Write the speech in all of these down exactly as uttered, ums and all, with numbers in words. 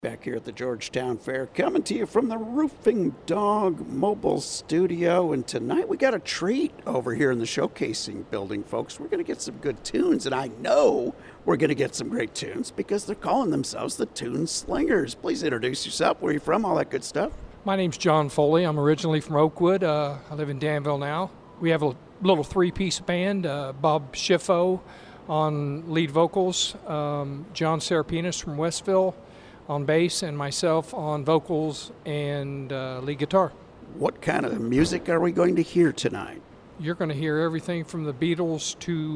Back here at the Georgetown Fair, coming to you from the Roofing Dog Mobile Studio. And tonight we got a treat over here in the showcasing building, folks. We're going to get some good tunes, and I know we're going to get some great tunes because they're calling themselves the Tune Slingers. Please introduce yourself, where are you from, all that good stuff. My name's John Foley. I'm originally from Oakwood. Uh, I live in Danville now. We have a little three-piece band, uh, Bob Schiffo on lead vocals, um, John Serapinas from Westville on bass, and myself on vocals and uh, lead guitar. What kind of music are we going to hear tonight? You're going to hear everything from the Beatles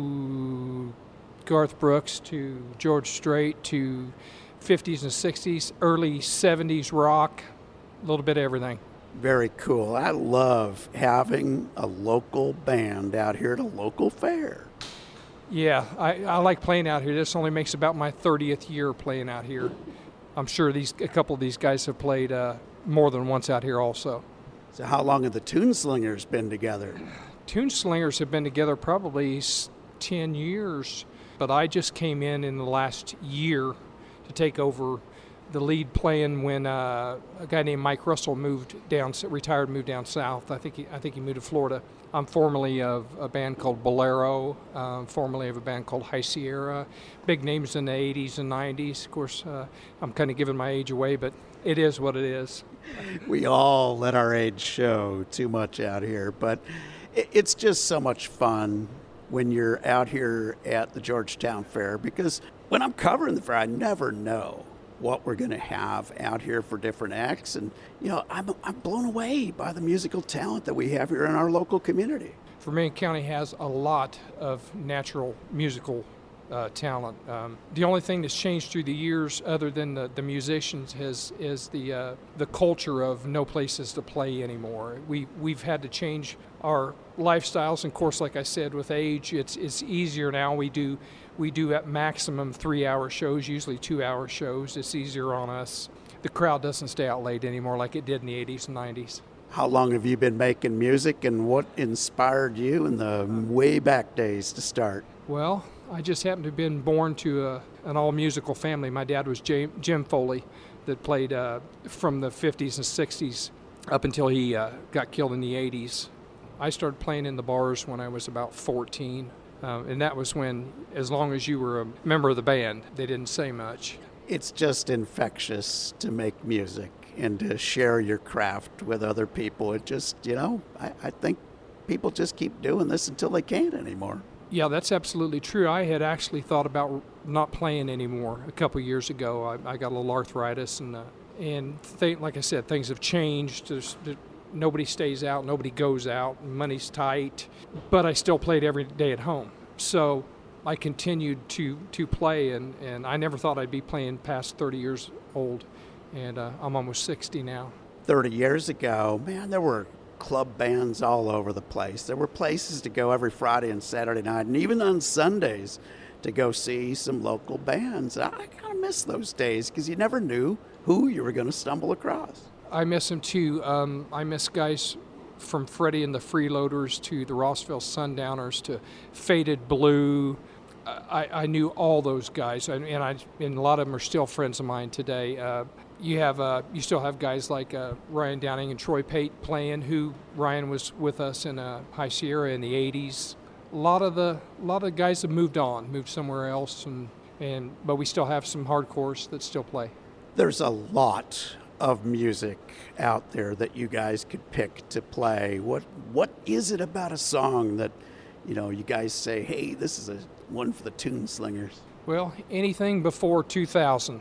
to Garth Brooks to George Strait to fifties and sixties, early seventies rock, a little bit of everything. Very cool. I love having a local band out here at a local fair. Yeah, I, I like playing out here. This only makes about my thirtieth year playing out here. I'm sure these a couple of these guys have played uh, more than once out here also. So how long have the Tune Slingers been together? Tune Slingers have been together probably ten years, but I just came in in the last year to take over the lead playing when uh, a guy named Mike Russell moved down, retired, moved down south. I think he, I think he moved to Florida. I'm formerly of a band called Bolero, um, formerly of a band called High Sierra. Big names in the eighties and nineties. Of course, uh, I'm kind of giving my age away, but it is what it is. We all let our age show too much out here, but it's just so much fun when you're out here at the Georgetown Fair, because when I'm covering the fair, I never know what we're going to have out here for different acts. And, you know, I'm, I'm blown away by the musical talent that we have here in our local community. Vermilion County has a lot of natural musical uh, talent. Um, the only thing that's changed through the years, other than the, the musicians, has, is the uh, the culture of no places to play anymore. We, we've had to change our lifestyles. And, of course, like I said, with age, it's it's easier now. We do We do at maximum three-hour shows, usually two-hour shows. It's easier on us. The crowd doesn't stay out late anymore like it did in the eighties and nineties. How long have you been making music, and what inspired you in the way back days to start? Well, I just happened to have been born to a, an all-musical family. My dad was Jim, Jim Foley, that played uh, from the fifties and sixties up until he uh, got killed in the eighties. I started playing in the bars when I was about fourteen. Uh, and that was when, as long as you were a member of the band, they didn't say much. It's just infectious to make music and to share your craft with other people. It just, you know, I, I think people just keep doing this until they can't anymore. Yeah, that's absolutely true. I had actually thought about not playing anymore a couple of years ago. I, I got a little arthritis, and uh, and th- like I said, things have changed. There's, there, Nobody stays out, nobody goes out, money's tight, but I still played every day at home. So I continued to, to play, and, and I never thought I'd be playing past thirty years old, and uh, I'm almost sixty now. thirty years ago, man, there were club bands all over the place. There were places to go every Friday and Saturday night, and even on Sundays to go see some local bands. I kind of miss those days because you never knew who you were going to stumble across. I miss them too. Um, I miss guys from Freddie and the Freeloaders to the Rossville Sundowners to Faded Blue. I, I knew all those guys, and, and I and a lot of them are still friends of mine today. Uh, you have uh, you still have guys like uh, Ryan Downing and Troy Pate playing. Who Ryan was with us in uh, High Sierra in the eighties. A lot of the a lot of guys have moved on, moved somewhere else, and and but we still have some hardcores that still play. There's a lot of music out there that you guys could pick to play. What what is it about a song that, you know, you guys say, hey, this is a one for the Tune Slingers? Well, anything before two thousand.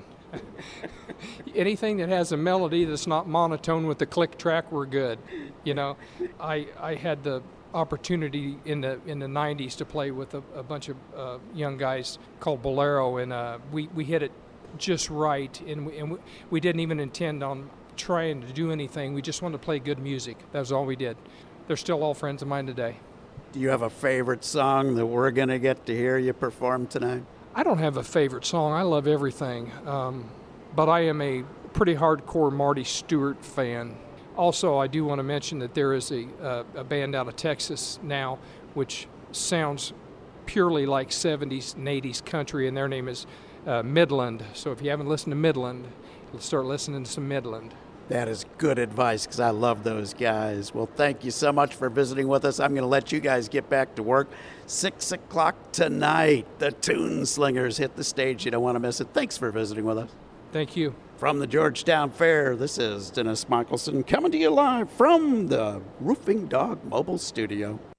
Anything that has a melody that's not monotone with the click track, we're good. You know, I I had the opportunity in the in the nineties to play with a, a bunch of uh, young guys called Bolero, and uh, we we hit it just right, and we, and we, we didn't even intend on trying to do anything. We just wanted to play good music. That was all we did. They're still all friends of mine today. Do you have a favorite song that we're going to get to hear you perform tonight? I don't have a favorite song. I love everything, um, but I am a pretty hardcore Marty Stewart fan. Also, I do want to mention that there is a, uh, a band out of Texas now which sounds purely like seventies and eighties country, and their name is uh, Midland. So if you haven't listened to Midland, start listening to some Midland. That is good advice because I love those guys. Well, thank you so much for visiting with us. I'm going to let you guys get back to work. Six o'clock tonight, the Tune Slingers hit the stage. You don't want to miss it. Thanks for visiting with us. Thank you. From the Georgetown Fair, this is Dennis Michelson coming to you live from the Roofing Dog Mobile Studio.